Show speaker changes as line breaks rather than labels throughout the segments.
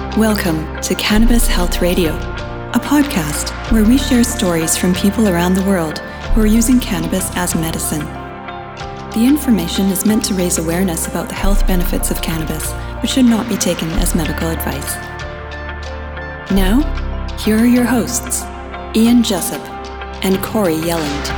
Welcome to Cannabis Health Radio, a podcast where we share stories from people around the world who are using cannabis as medicine. The information is meant to raise awareness about the health benefits of cannabis, but should not be taken as medical advice. Now, here are your hosts, Ian Jessup and Corey Yelland.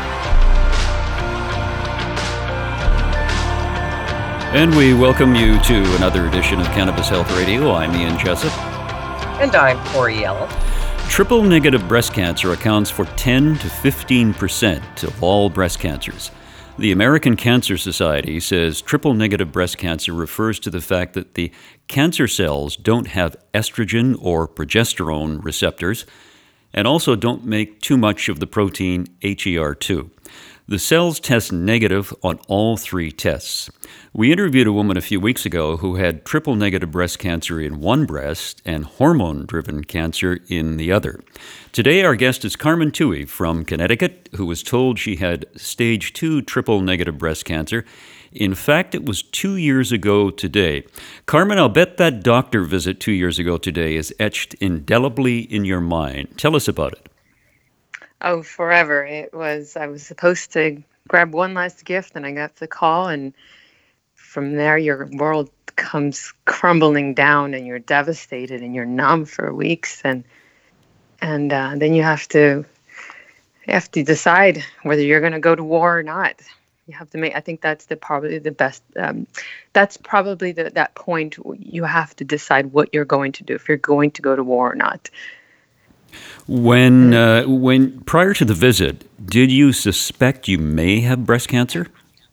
And we welcome you to another edition of Cannabis Health Radio. I'm Ian Jessup.
And I'm Corey Yelland.
Triple-negative breast cancer accounts for 10 to 15% of all breast cancers. The American Cancer Society says triple-negative breast cancer refers to the fact that the cancer cells don't have estrogen or progesterone receptors and also don't make too much of the protein HER2. The cells test negative on all three tests. We interviewed a woman a few weeks ago who had triple-negative breast cancer in one breast and hormone-driven cancer in the other. Today, our guest is Carmen Toohey from Connecticut, who was told she had stage 2 triple-negative breast cancer. In fact, it was 2 years ago today. Carmen, I'll bet that doctor visit 2 years ago today is etched indelibly in your mind. Tell us about it.
Oh, forever. I was supposed to grab one last gift, and I got the call, and from there your world comes crumbling down, and you're devastated, and you're numb for weeks, and then you have to decide whether you're going to go to war or not. You have to make. I think that's probably the best. That's probably that point you have to decide what you're going to do, if you're going to go to war or not.
When prior to the visit, did you suspect you may have breast cancer?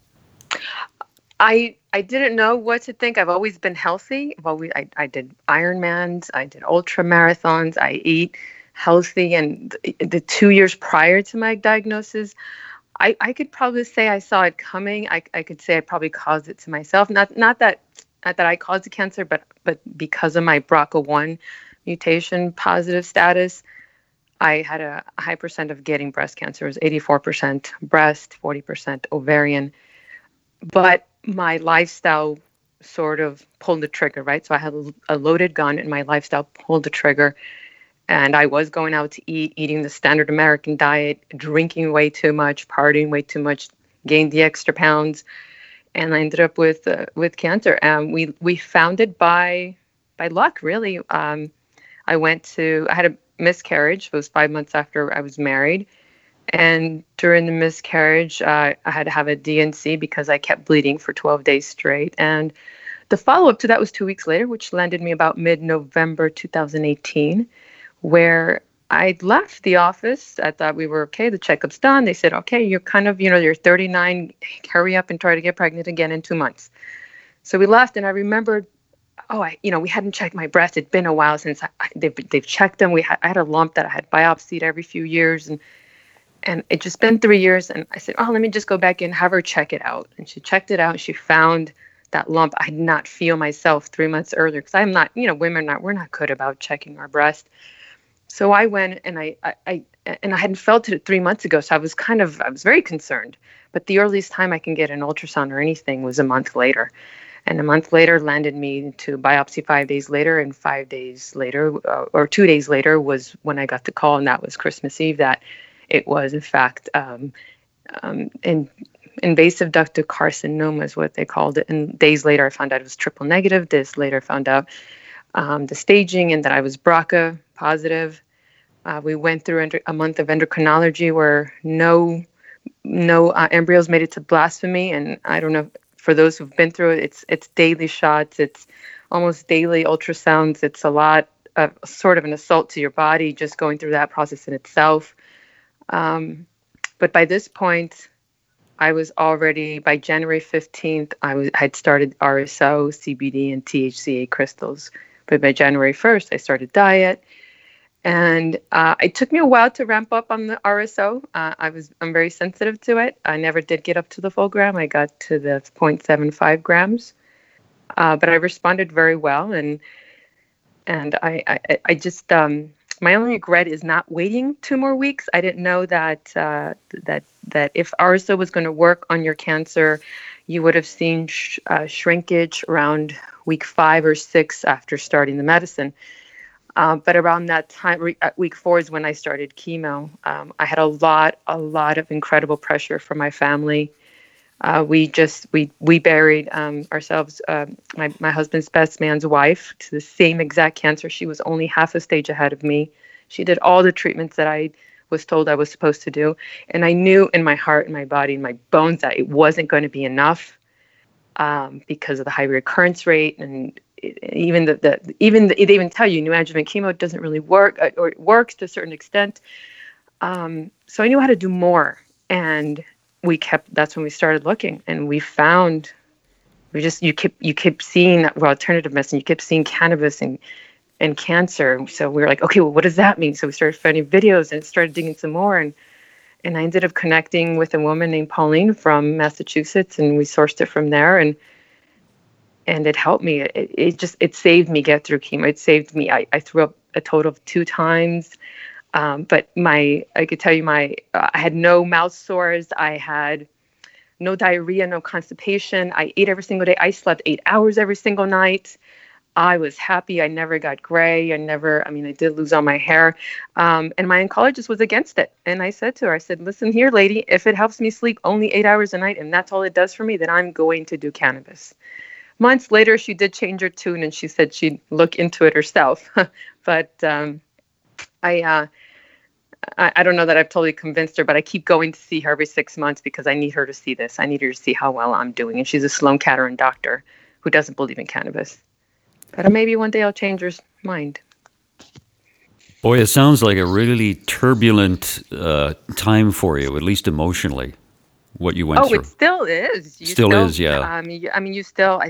I didn't know what to think. I've always been healthy. I did Ironmans, I did ultra marathons, I eat healthy, and the 2 years prior to my diagnosis, I could probably say I saw it coming. I could say I probably caused it to myself. Not that I caused the cancer, but because of my BRCA1 mutation positive status, I had a high percent of getting breast cancer. It was 84% breast, 40% ovarian. But my lifestyle sort of pulled the trigger, right? So I had a loaded gun, and my lifestyle pulled the trigger. And I was going out to eat, eating the standard American diet, drinking way too much, partying way too much, gained the extra pounds, and I ended up with cancer. And we found it by luck, really. I had a miscarriage. It was 5 months after I was married. And during the miscarriage, I had to have a DNC because I kept bleeding for 12 days straight. And the follow-up to that was 2 weeks later, which landed me about mid-November 2018, where I left the office. I thought we were okay. The checkup's done. They said, okay, you're you're 39. Hurry up and try to get pregnant again in 2 months. So we left, and I remembered, we hadn't checked my breast. It'd been a while since they've checked them. I had a lump that I had biopsied every few years, and it just been 3 years. And I said, let me just go back and have her check it out. And she checked it out, and she found that lump. I did not feel myself 3 months earlier, because I'm not, we're not good about checking our breast. So I went, and I hadn't felt it 3 months ago. So I was very concerned. But the earliest time I can get an ultrasound or anything was a month later. And a month later landed me to biopsy 5 days later, and 5 days later, or 2 days later, was when I got the call, and that was Christmas Eve, that it was, in fact, invasive ductal carcinoma is what they called it. And days later, I found out it was triple negative. Days later, I found out the staging and that I was BRCA positive. We went through a month of endocrinology where no embryos made it to blasphemy, and I don't know. For those who've been through it, it's daily shots, it's almost daily ultrasounds. It's a lot of sort of an assault to your body just going through that process in itself. But by this point, I was already, by January 15th, I had started RSO, CBD, and THCA crystals. But by January 1st, I started diet. And it took me a while to ramp up on the RSO. I'm very sensitive to it. I never did get up to the full gram. I got to the 0.75 grams, but I responded very well. And I just my only regret is not waiting 2 more weeks. I didn't know that if RSO was going to work on your cancer, you would have seen shrinkage around week 5 or 6 after starting the medicine. But around that time, at week 4 is when I started chemo. I had a lot of incredible pressure from my family. We buried ourselves, my husband's best man's wife, to the same exact cancer. She was only half a stage ahead of me. She did all the treatments that I was told I was supposed to do, and I knew in my heart and my body and my bones that it wasn't going to be enough because of the high recurrence rate, and they even tell you neoadjuvant chemo doesn't really work, or it works to a certain extent. So I knew how to do more, and that's when we started looking, and we found, you keep seeing alternative medicine, you kept seeing cannabis and cancer. So we were like, okay, well, what does that mean? So we started finding videos and started digging some more, and I ended up connecting with a woman named Pauline from Massachusetts, and we sourced it from there, and it helped me. It saved me get through chemo. It saved me. I threw up a total of 2 times. But I could tell you I had no mouth sores. I had no diarrhea, no constipation. I ate every single day. I slept 8 hours every single night. I was happy. I never got gray. I did lose all my hair. And my oncologist was against it. And I said to her, listen here, lady, if it helps me sleep only 8 hours a night and that's all it does for me, then I'm going to do cannabis. Months later, she did change her tune and she said she'd look into it herself. But I don't know that I've totally convinced her, but I keep going to see her every 6 months because I need her to see this. I need her to see how well I'm doing. And she's a Sloan Kettering doctor who doesn't believe in cannabis. But maybe one day I'll change her mind.
Boy, it sounds like a really turbulent time for you, at least emotionally, what you went through.
Oh, it still is.
Yeah.
You still,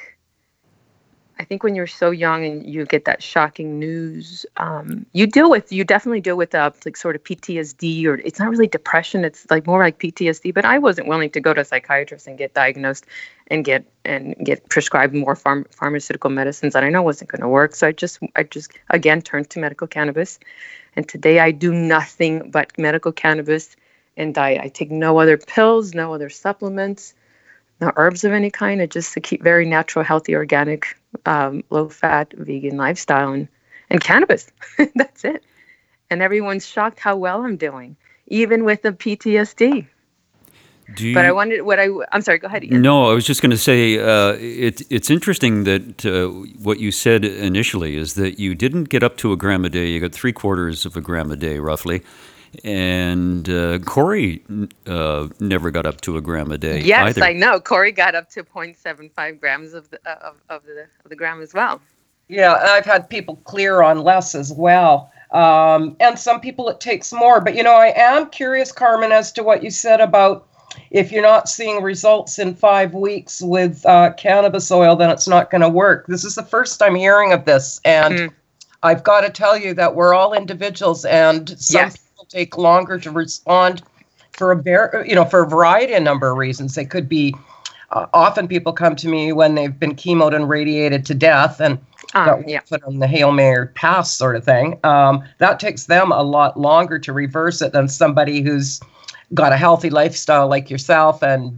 I think when you're so young and you get that shocking news, you definitely deal with like sort of PTSD, or it's not really depression. It's like more like PTSD, but I wasn't willing to go to a psychiatrist and get diagnosed and get prescribed more pharmaceutical medicines that I know wasn't going to work. So I just again turned to medical cannabis. And today I do nothing but medical cannabis and diet. I take no other pills, no other supplements, no herbs of any kind. I just keep very natural, healthy, organic, low-fat, vegan lifestyle and cannabis. That's it. And everyone's shocked how well I'm doing, even with the PTSD. But I wondered I'm sorry, go ahead, Ian.
No, I was just going to say, it's interesting that what you said initially is that you didn't get up to a gram a day. You got 3/4 of a gram a day, roughly. And Corey never got up to a gram a day.
Yes,
either.
I know. Corey got up to 0.75 grams of the gram as well.
Yeah, and I've had people clear on less as well. And some people it takes more. But, I am curious, Carmen, as to what you said about if you're not seeing results in 5 weeks with cannabis oil, then it's not going to work. This is the first I'm hearing of this. And I've got to tell you that we're all individuals, and some people take longer to respond for a variety of number of reasons. They could be, often people come to me when they've been chemoed and radiated to death and put on the Hail Mary pass sort of thing. That takes them a lot longer to reverse it than somebody who's got a healthy lifestyle like yourself and,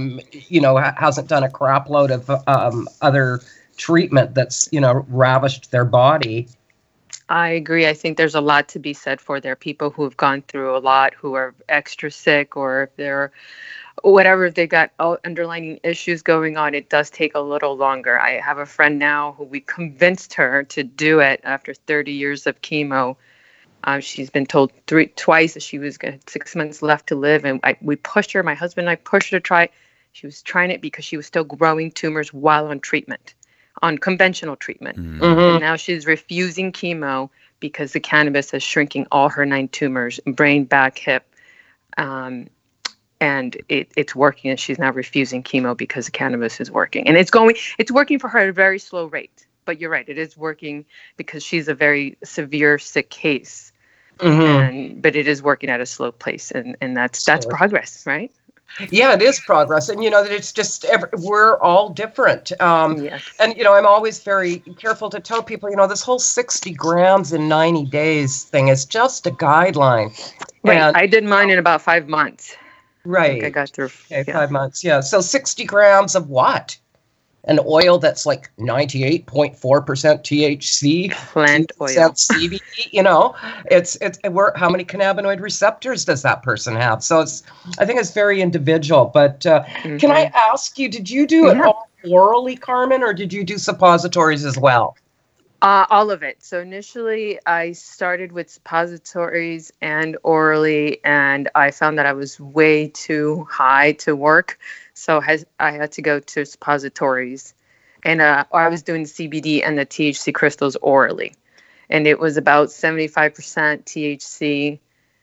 hasn't done a crap load of other treatment that's, ravished their body.
I agree. I think there's a lot to be said for there. People who have gone through a lot, who are extra sick, or if they're whatever, if they've got underlying issues going on, it does take a little longer. I have a friend now who we convinced her to do it after 30 years of chemo. She's been told twice that she was 6 months left to live. And we pushed her, my husband and I pushed her to try. She was trying it because she was still growing tumors while on treatment, on conventional treatment. Mm-hmm. And now she's refusing chemo because the cannabis is shrinking all her 9 tumors, brain, back, hip. And it's working, and she's now refusing chemo because the cannabis is working. And it's working for her at a very slow rate. But you're right, it is working because she's a very severe sick case. Mm-hmm. But it is working at a slow pace, and that's progress, right?
Yeah, it is progress. And, that it's just, we're all different. Yes. And, I'm always very careful to tell people, this whole 60 grams in 90 days thing is just a guideline.
Right. And I did mine in about 5 months.
Right.
I got through.
Okay, 5 months. Yeah. So 60 grams of what? an oil that's like 98.4% THC,
Plant oil.
CBD, you know, how many cannabinoid receptors does that person have? So I think it's very individual. But can I ask you, did you do it all orally, Carmen, or did you do suppositories as well?
All of it. So initially I started with suppositories and orally, and I found that I was way too high to work. So I had to go to suppositories, and I was doing the CBD and the THC crystals orally, and it was about 75% THC.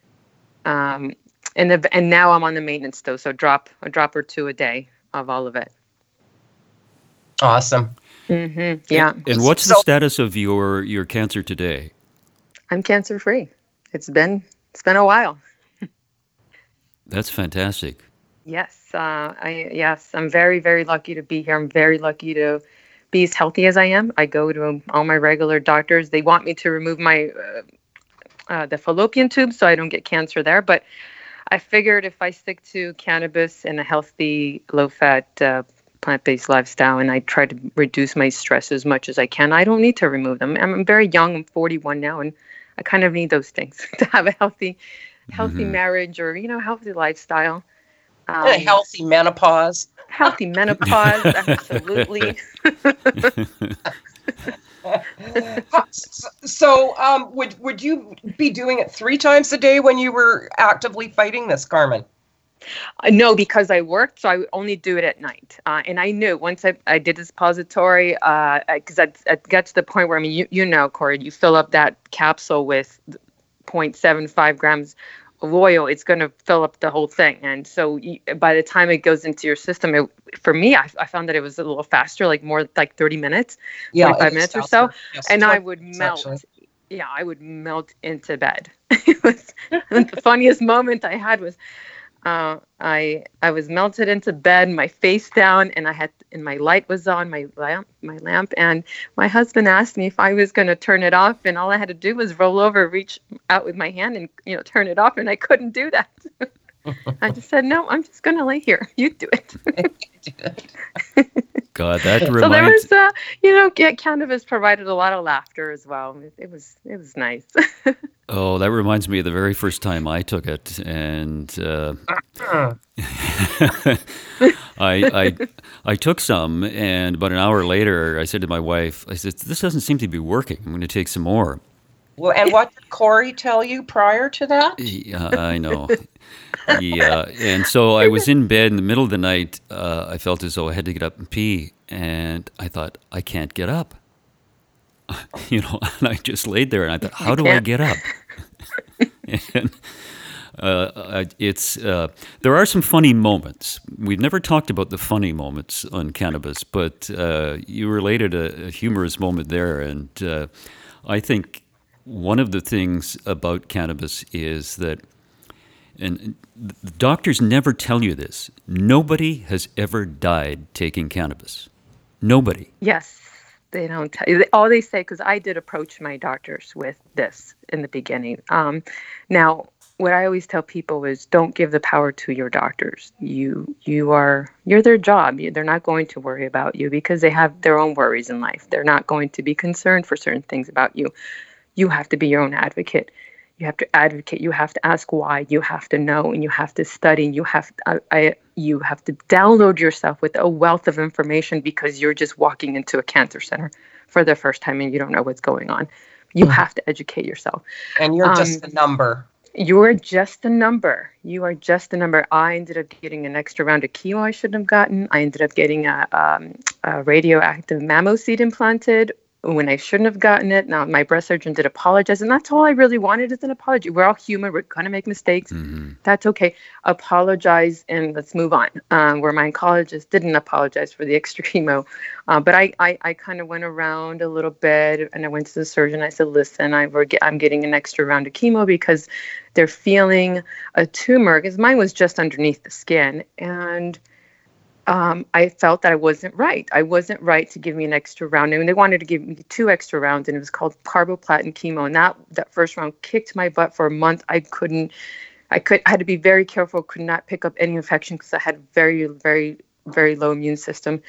And now I'm on the maintenance dose, so a drop or two a day of all of it.
Awesome.
Mm-hmm. Yeah.
And what's the status of your cancer today?
I'm cancer free. It's been a while.
That's fantastic.
Yes. I'm very, very lucky to be here. I'm very lucky to be as healthy as I am. I go to all my regular doctors. They want me to remove my the fallopian tube so I don't get cancer there. But I figured if I stick to cannabis and a healthy, low-fat, plant-based lifestyle, and I try to reduce my stress as much as I can, I don't need to remove them. I'm very young. I'm 41 now, and I kind of need those things to have a healthy marriage or, healthy lifestyle.
A healthy menopause.
Healthy menopause, absolutely.
So, would you be doing it 3 times a day when you were actively fighting this, Carmen?
No, because I worked, so I would only do it at night. And I knew once I did this suppository, because I got to the point where, you know, Corey, you fill up that capsule with 0.75 grams of oil, it's going to fill up the whole thing. And so by the time it goes into your system, for me, I found that it was a little faster, more like 30 minutes, 45 minutes or so. Yes, and I would melt. Actually. Yeah, I would melt into bed. It was the funniest moment I had was I was melted into bed, my face down, and my light was on, my lamp, and my husband asked me if I was going to turn it off, and all I had to do was roll over, reach out with my hand, and turn it off, and I couldn't do that. I just said, no, I'm just going to lay here. You do it.
God, that reminds.
So there was, cannabis provided a lot of laughter as well. It was nice.
Oh, that reminds me of the very first time I took it, and I took some, and about an hour later, I said to my wife, I said, "This doesn't seem to be working. I'm going to take some more."
Well, and what did Corey tell you prior to that?
Yeah, I know. Yeah, and so I was in bed in the middle of the night. I felt as though I had to get up and pee, and I thought, I can't get up. And I just laid there, and I thought, how do I get up? And there are some funny moments. We've never talked about the funny moments on cannabis, but you related a humorous moment there, and I think one of the things about cannabis is that, and the doctors never tell you this, nobody has ever died taking cannabis. Nobody.
Yes, they don't tell you. All they say, because I did approach my doctors with this in the beginning. Now, what I always tell people is don't give the power to your doctors. You're their job. They're not going to worry about you because they have their own worries in life. They're not going to be concerned for certain things about you. You have to be your own advocate. You have to advocate. You have to ask why. You have to know, and you have to study. You have to download yourself with a wealth of information because you're just walking into a cancer center for the first time and you don't know what's going on. You have to educate yourself.
And you're just a number.
You're just a number. You are just a number. I ended up getting an extra round of chemo I shouldn't have gotten. I ended up getting a radioactive mammo seed implanted when I shouldn't have gotten it. Now, my breast surgeon did apologize, and that's all I really wanted is an apology. We're all human. We're going to make mistakes. Mm-hmm. That's okay. Apologize, and let's move on. Where my oncologist didn't apologize for the extra chemo. But I kind of went around a little bit, and I went to the surgeon. I said, listen, I'm getting an extra round of chemo because they're feeling a tumor, because mine was just underneath the skin. And I felt that I wasn't right. I wasn't right to give me an extra round. I mean, they wanted to give me 2 extra rounds, and it was called carboplatin chemo. And that first round kicked my butt for a month. I had to be very careful, could not pick up any infection because I had very, very, very low immune system.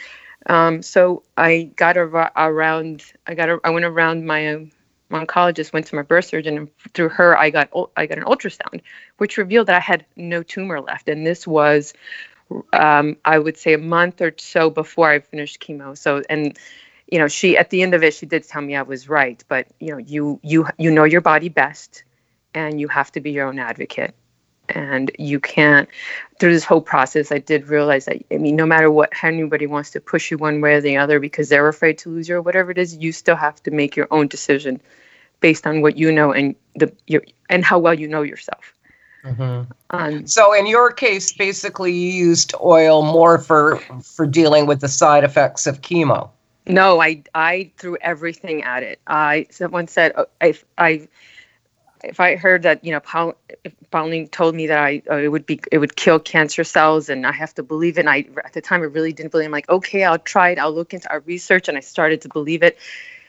So I got I went around my oncologist, went to my birth surgeon, and through her, I got an ultrasound, which revealed that I had no tumor left. And this was, I would say, a month or so before I finished chemo. So, and she, at the end of it, she did tell me I was right. But you know your body best, and you have to be your own advocate. And you can't, through this whole process, I did realize that, no matter how anybody wants to push you one way or the other because they're afraid to lose you or whatever it is, you still have to make your own decision based on what you know and and how well you know yourself.
Mm-hmm. So in your case, basically you used oil more for dealing with the side effects of chemo.
No, I threw everything at it. Someone said, if I heard that, Pauline told me that it would kill cancer cells, and I have to believe it. And at the time I really didn't believe it. I'm like, okay, I'll try it. I'll look into our research, and I started to believe it.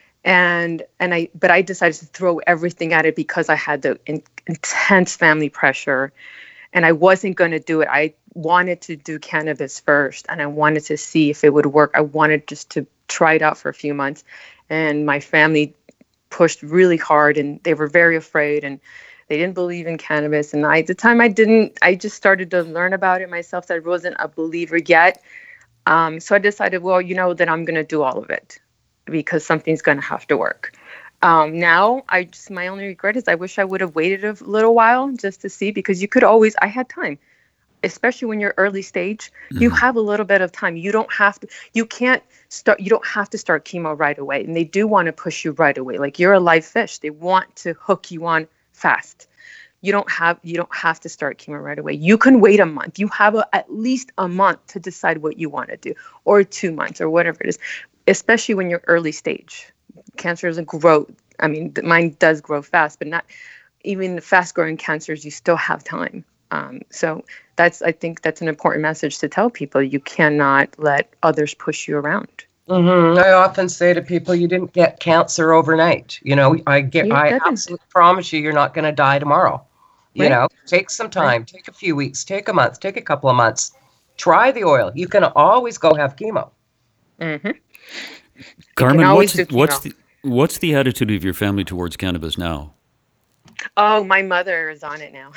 But I decided to throw everything at it because I had the intense family pressure, and I wasn't going to do it. I wanted to do cannabis first, and I wanted to see if it would work. I wanted just to try it out for a few months, and my family pushed really hard, and they were very afraid, and they didn't believe in cannabis. And at the time I just started to learn about it myself. So I wasn't a believer yet. So I decided, that I'm going to do all of it because something's going to have to work. Now my only regret is I wish I would have waited a little while just to see, because I had time, especially when you're early stage, you have a little bit of time. You don't have to start chemo right away. And they do want to push you right away. Like, you're a live fish. They want to hook you on fast. You don't have to start chemo right away. You can wait a month. You have at least a month to decide what you want to do, or 2 months, or whatever it is, especially when you're early stage. Cancer doesn't grow. Mine does grow fast, but not even the fast growing cancers, you still have time. So I think that's an important message to tell people. You cannot let others push you around.
Mm-hmm. I often say to people, you didn't get cancer overnight. I absolutely promise you're not going to die tomorrow.
Right.
Take some time, take a few weeks, take a month, take a couple of months, try the oil. You can always go have chemo.
Mm-hmm.
Carmen, what's the attitude of your family towards cannabis now?
Oh, my mother is on it now.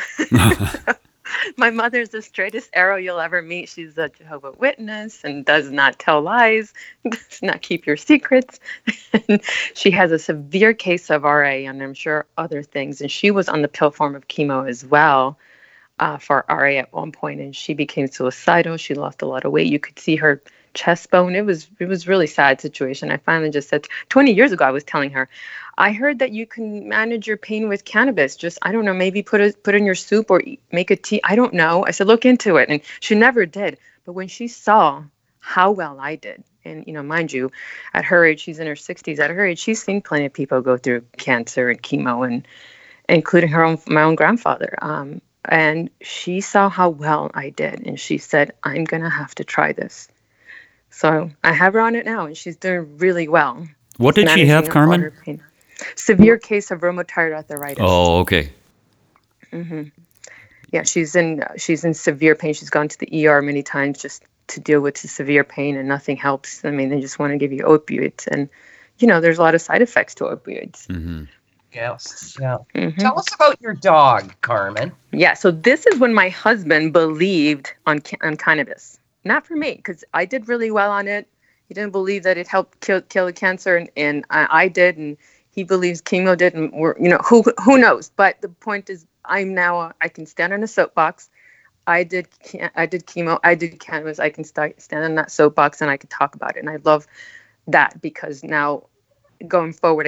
My mother's the straightest arrow you'll ever meet. She's a Jehovah's Witness and does not tell lies, does not keep your secrets. She has a severe case of RA, and I'm sure other things. And she was on the pill form of chemo as well for RA at one point, and she became suicidal. She lost a lot of weight. You could see her chest bone. It was really sad situation. I finally just said, 20 years ago, I was telling her, I heard that you can manage your pain with cannabis. Just, I don't know, maybe put in your soup or make a tea. I don't know. I said, look into it. And she never did. But when she saw how well I did, and, mind you, at her age, she's in her 60s. At her age, she's seen plenty of people go through cancer and chemo, and including my own grandfather. And she saw how well I did. And she said, I'm going to have to try this. So I have her on it now, and she's doing really well.
What did she have, Carmen?
Severe case of rheumatoid arthritis.
Oh, okay.
Mm-hmm. Yeah, she's in severe pain. She's gone to the ER many times just to deal with the severe pain, and nothing helps. They just want to give you opioids, and there's a lot of side effects to opioids.
Mm-hmm.
Yes. Yeah. Mm-hmm. Tell us about your dog, Carmen.
Yeah. So this is when my husband believed on cannabis. Not for me, because I did really well on it. He didn't believe that it helped kill the cancer, and I did, and he believes chemo did, and who knows? But the point is, I can stand on a soapbox. I did chemo, I did cannabis. I can stand on that soapbox, and I can talk about it, and I love that, because now going forward,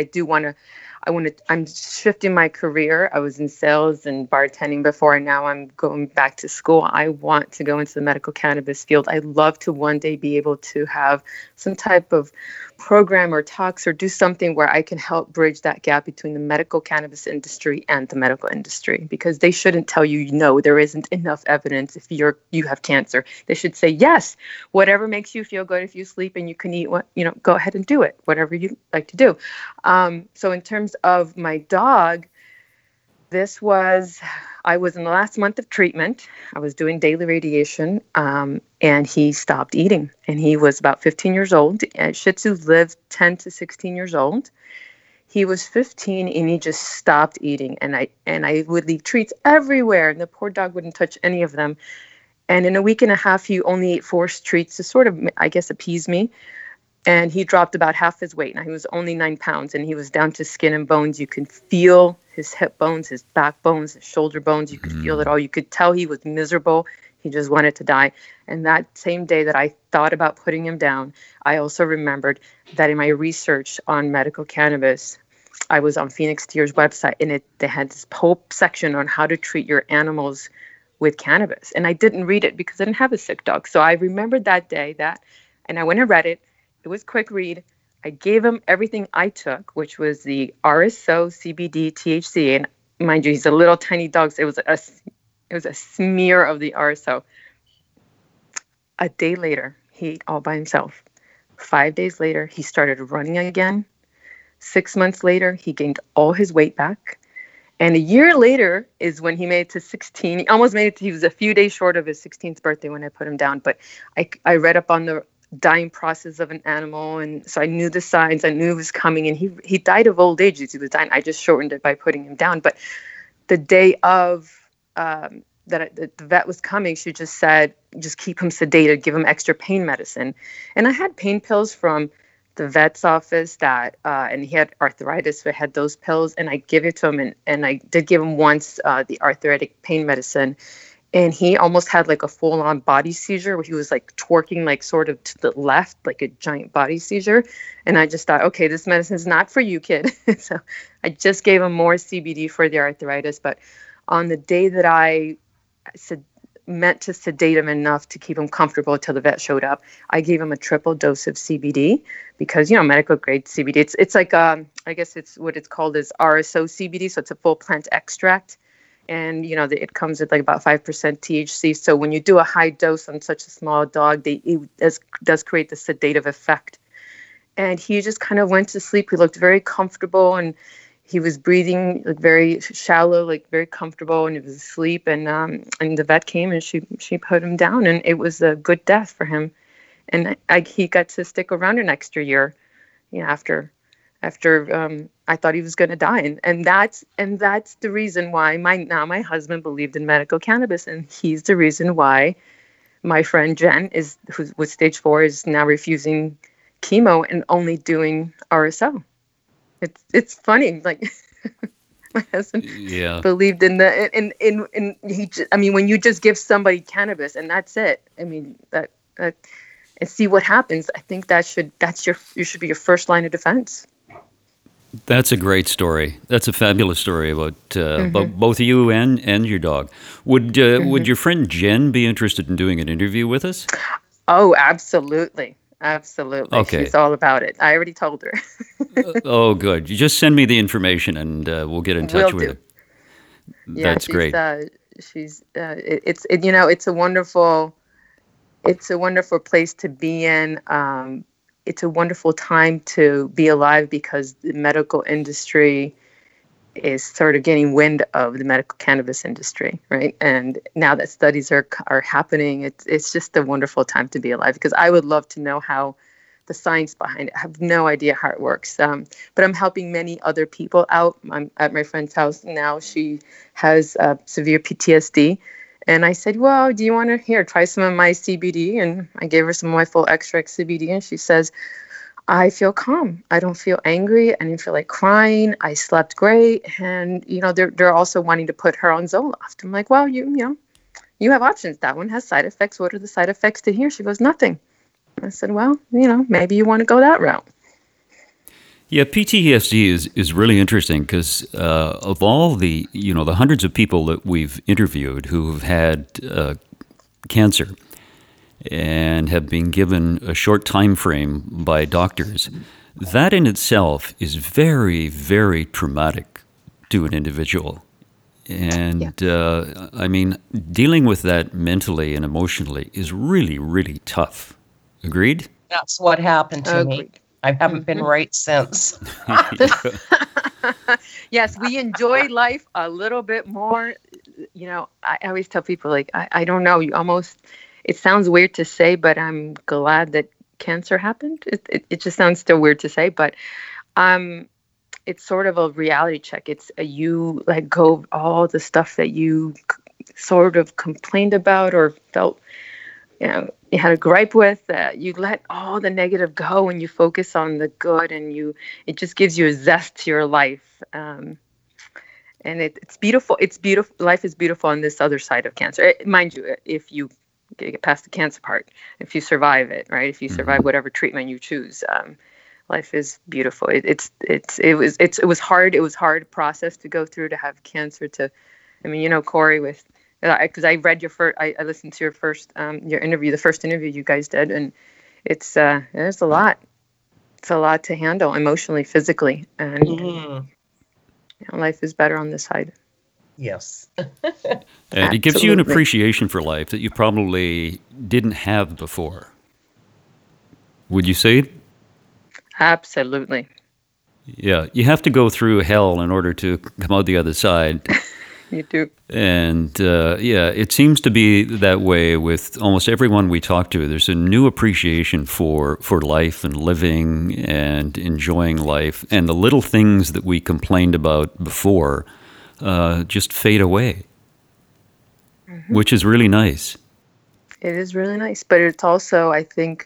I'm shifting my career. I was in sales and bartending before, and now I'm going back to school. I want to go into the medical cannabis field. I'd love to one day be able to have some type of program or talks or do something where I can help bridge that gap between the medical cannabis industry and the medical industry, because they shouldn't tell you, there isn't enough evidence if you have cancer. They should say, yes, whatever makes you feel good, if you sleep and you can eat, go ahead and do it, whatever you like to do. So in terms of my dog, I was in the last month of treatment. I was doing daily radiation, and he stopped eating. And he was about 15 years old. And Shih Tzus live 10 to 16 years old. He was 15 and he just stopped eating. And I would leave treats everywhere, and the poor dog wouldn't touch any of them. And in a week and a half, he only ate 4 treats to sort of, I guess, appease me. And he dropped about half his weight. Now, he was only 9 pounds, and he was down to skin and bones. You could feel his hip bones, his back bones, his shoulder bones. You could feel it all. You could tell he was miserable. He just wanted to die. And that same day that I thought about putting him down, I also remembered that in my research on medical cannabis, I was on Phoenix Steer's website, and they had this whole section on how to treat your animals with cannabis. And I didn't read it because I didn't have a sick dog. So I remembered that day and I went and read it. It was a quick read. I gave him everything I took, which was the RSO, CBD, THC. And mind you, he's a little tiny dog, so it was a smear of the RSO. A day later, he ate all by himself. 5 days later, he started running again. 6 months later, he gained all his weight back. And a year later is when he made it to 16. He almost made it. He was a few days short of his 16th birthday when I put him down. But I read up on the dying process of an animal, and so I knew the signs. I knew it was coming, and he died of old age as he was dying. I just shortened it by putting him down. But the day of the vet was coming, she just said, just keep him sedated, give him extra pain medicine. And I had pain pills from the vet's office and he had arthritis, so I had those pills, and I give it to him, and I did give him once the arthritic pain medicine. And he almost had like a full-on body seizure where he was like twerking like sort of to the left, like a giant body seizure. And I just thought, okay, this medicine is not for you, kid. So I just gave him more CBD for the arthritis. But on the day that I meant to sedate him enough to keep him comfortable until the vet showed up, I gave him a triple dose of CBD because, medical grade CBD, it's like, I guess it's what it's called is RSO CBD. So it's a full plant extract. And, it comes with like about 5% THC. So when you do a high dose on such a small dog, it does create the sedative effect. And he just kind of went to sleep. He looked very comfortable, and he was breathing like very shallow, like very comfortable, and he was asleep. And the vet came and she put him down, and it was a good death for him. And he got to stick around an extra year, after I thought he was going to die. And that's the reason why my husband believed in medical cannabis. And he's the reason why my friend Jen who's with stage 4 is now refusing chemo and only doing RSO. It's funny. Like my husband believed in when you just give somebody cannabis and that's it. I mean, that and see what happens. I think you should be your first line of defense.
That's a great story. That's a fabulous story about both you and your dog. Would your friend Jen be interested in doing an interview with us?
Oh, absolutely. Absolutely.
Okay.
She's all about it. I already told her.
Oh, good. You just send me the information and we'll get in touch with her. That's great. It's a wonderful place to be in. It's a wonderful time to be alive because the medical industry is sort of getting wind of the medical cannabis industry, right? And now that studies are happening, it's just a wonderful time to be alive because I would love to know how the science behind it. I have no idea how it works. But I'm helping many other people out. I'm at my friend's house now. She has severe PTSD. And I said, well, do you want to try some of my CBD? And I gave her some of my full extract CBD. And she says, I feel calm. I don't feel angry. I didn't feel like crying. I slept great. And, they're also wanting to put her on Zoloft. I'm like, well, you have options. That one has side effects. What are the side effects to here? She goes, nothing. I said, well, maybe you want to go that route. Yeah, PTSD is really interesting because of all the hundreds of people that we've interviewed who have had cancer and have been given a short time frame by doctors, that in itself is very, very traumatic to an individual. And dealing with that mentally and emotionally is really, really tough. Agreed?
That's what happened to me. I haven't been right since.
Yes, we enjoy life a little bit more. You know, I always tell people, like, I don't know, you almost, it sounds weird to say, but I'm glad that cancer happened. It just sounds still weird to say, but um, it's sort of a reality check. It's you let go of all the stuff that you sort of complained about or felt, you know, you had a gripe with. You let all the negative go and you focus on the good, and it just gives you a zest to your life. And it's beautiful. It's beautiful. Life is beautiful on this other side of cancer. Mind you, if you get past the cancer part, if you survive it, right? If you survive whatever treatment you choose, life is beautiful. It was hard. It was hard process to go through, to have cancer. I mean, you know, Corey, because I read your first, I listened to your first, your interview, the first interview you guys did, and it's a lot. It's a lot to handle emotionally, physically, and you know, life is better on this side.
Yes.
And it gives you an appreciation for life that you probably didn't have before. Would you say?
Absolutely.
Yeah, you have to go through hell in order to come out the other side.
You do.
And yeah, it seems to be that way with almost everyone we talk to. There's a new appreciation for life and living and enjoying life. And the little things that we complained about before just fade away, which is really nice.
It is really nice. But it's also, I think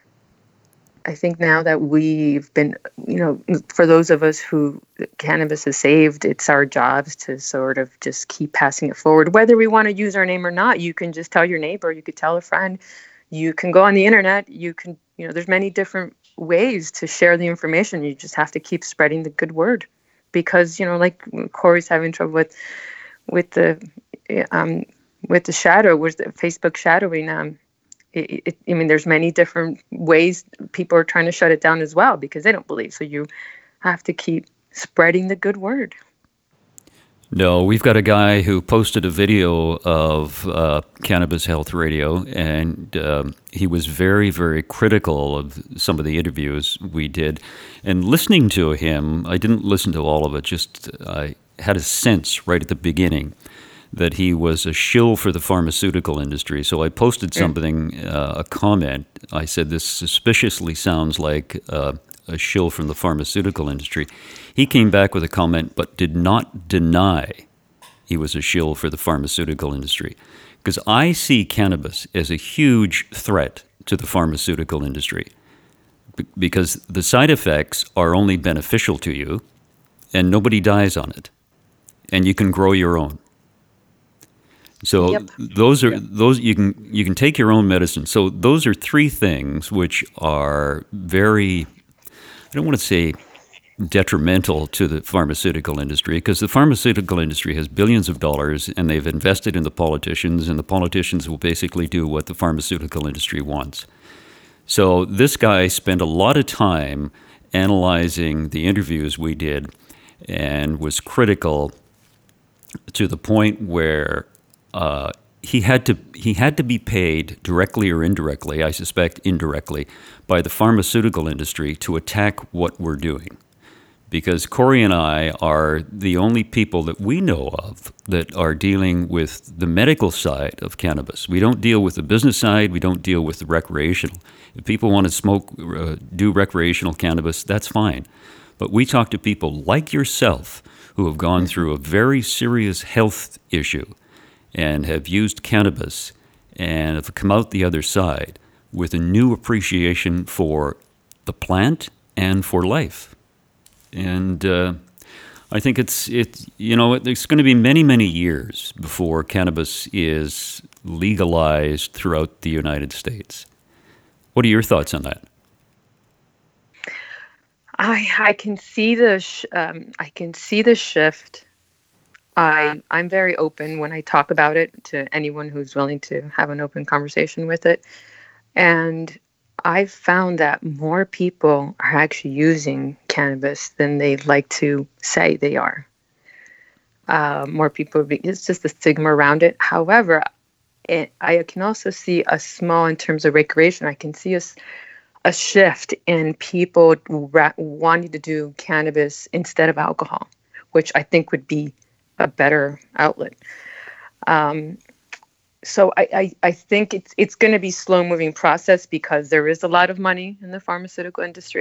now that we've been, you know, for those of us who cannabis has saved, it's our jobs to sort of just keep passing it forward. Whether we want to use our name or not, you can just tell your neighbor, you could tell a friend, you can go on the internet, you can, you know, there's many different ways to share the information. You just have to keep spreading the good word, because, you know, like Corey's having trouble with the shadow, with the Facebook shadowing. I mean, there's many different ways people are trying to shut it down as well because they don't believe. So you have to keep spreading the good word.
No, we've got a guy who posted a video of Cannabis Health Radio, and he was very, very critical of some of the interviews we did. And listening to him, I didn't listen to all of it, just I had a sense right at the beginning that he was a shill for the pharmaceutical industry. So I posted something, a comment. I said, this suspiciously sounds like a shill from the pharmaceutical industry. He came back with a comment, but did not deny he was a shill for the pharmaceutical industry. Because I see cannabis as a huge threat to the pharmaceutical industry. Because the side effects are only beneficial to you, and nobody dies on it. And you can grow your own. So those you can take your own medicine. So those are three things which are very, I don't want to say detrimental to the pharmaceutical industry, because the pharmaceutical industry has billions of dollars and they've invested in the politicians, and the politicians will basically do what the pharmaceutical industry wants. So this guy spent a lot of time analyzing the interviews we did and was critical to the point where he had to be paid directly or indirectly, I suspect indirectly, by the pharmaceutical industry to attack what we're doing. Because Corey and I are the only people that we know of that are dealing with the medical side of cannabis. We don't deal with the business side. We don't deal with the recreational. If people want to smoke, do recreational cannabis, that's fine. But we talk to people like yourself who have gone through a very serious health issue and have used cannabis and have come out the other side with a new appreciation for the plant and for life. And I think it's going to be many, many years before cannabis is legalized throughout the United States. What are your thoughts on that?
I can see the shift. I'm very open when I talk about it to anyone who's willing to have an open conversation with it. And I've found that more people are actually using cannabis than they like to say they are. More people, it's just the stigma around it. However, I can also see a small, in terms of recreation, I can see a a shift in people wanting to do cannabis instead of alcohol, which I think would be a better outlet. So I think it's going to be slow moving process because there is a lot of money in the pharmaceutical industry.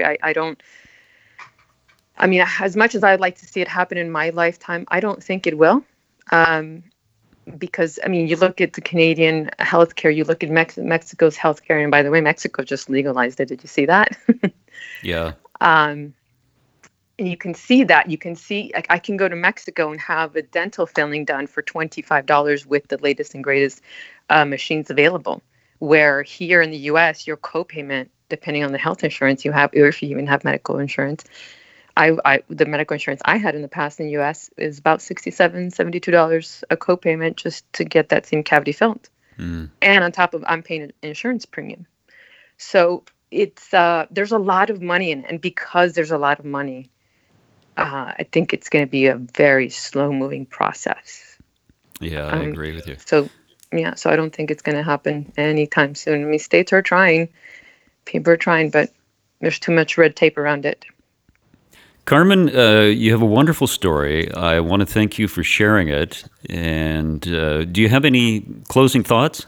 I mean, as much as I'd like to see it happen in my lifetime, I don't think it will. Because, I mean, you look at the Canadian healthcare, you look at Mexico's healthcare, and by the way, Mexico just legalized it. Did you see that?
Yeah.
And you can see that. You can see, I can go to Mexico and have a dental filling done for $25 with the latest and greatest machines available. Where here in the U.S., your copayment, depending on the health insurance you have, or if you even have medical insurance, the medical insurance I had in the past in the U.S. is about $67, $72 a copayment just to get that same cavity filled. And on top of, I'm paying an insurance premium. So it's there's a lot of money in it. And because there's a lot of money, I think it's going to be a very slow moving process.
Yeah, I agree with you.
So I don't think it's going to happen anytime soon. I mean, states are trying, people are trying, but there's too much red tape around it.
Carmen, you have a wonderful story. I want to thank you for sharing it. And do you have any closing thoughts?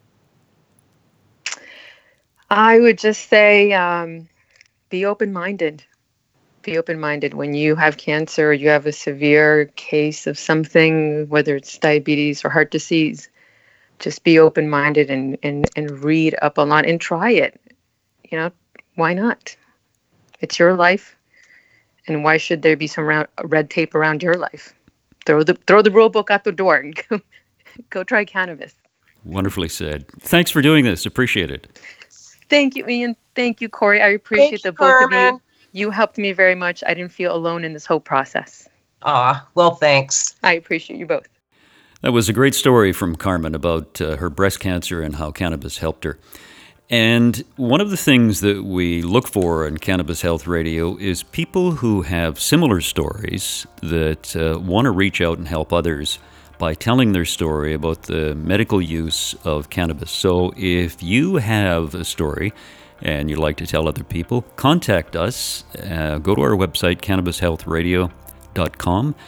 I would just say be open-minded. Be open-minded. When you have cancer, or you have a severe case of something, whether it's diabetes or heart disease, just be open-minded and read up a lot and try it. You know, why not? It's your life. And why should there be some red tape around your life? Throw the rule book out the door and go try cannabis.
Wonderfully said. Thanks for doing this. Appreciate it.
Thank you, Ian. Thank you, Corey. I appreciate the both of you. You helped me very much. I didn't feel alone in this whole process.
Well, thanks.
I appreciate you both.
That was a great story from Carmen about her breast cancer and how cannabis helped her. And one of the things that we look for in Cannabis Health Radio is people who have similar stories that want to reach out and help others by telling their story about the medical use of cannabis. So if you have a story and you'd like to tell other people, contact us. Go to our website, cannabishealthradio.com,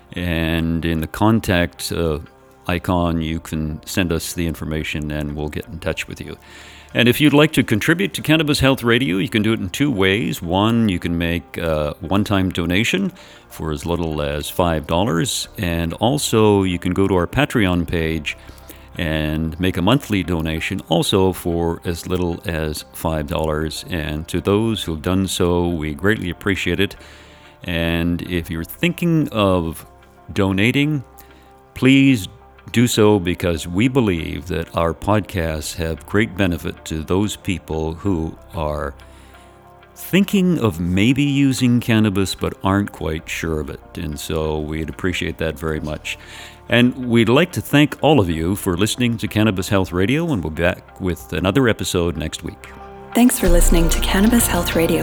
and in the contact icon, you can send us the information and we'll get in touch with you. And if you'd like to contribute to Cannabis Health Radio, you can do it in two ways. One, you can make a one-time donation for as little as $5. And also, you can go to our Patreon page and make a monthly donation also for as little as $5. And to those who have done so, we greatly appreciate it. And if you're thinking of donating, please do so, because we believe that our podcasts have great benefit to those people who are thinking of maybe using cannabis but aren't quite sure of it. And so we'd appreciate that very much. And we'd like to thank all of you for listening to Cannabis Health Radio, and we'll be back with another episode next week.
Thanks for listening to Cannabis Health Radio.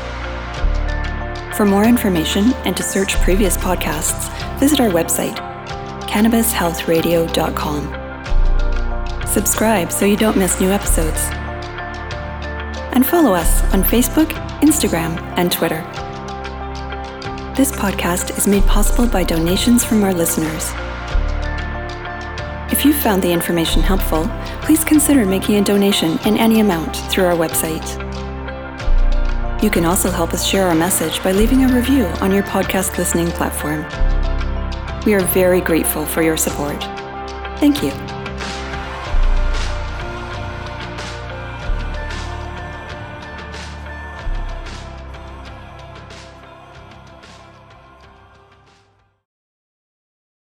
For more information and to search previous podcasts, visit our website, cannabishealthradio.com. Subscribe so you don't miss new episodes. And follow us on Facebook, Instagram, and Twitter. This podcast is made possible by donations from our listeners. If you found the information helpful, please consider making a donation in any amount through our website. You can also help us share our message by leaving a review on your podcast listening platform. We are very grateful for your support. Thank you.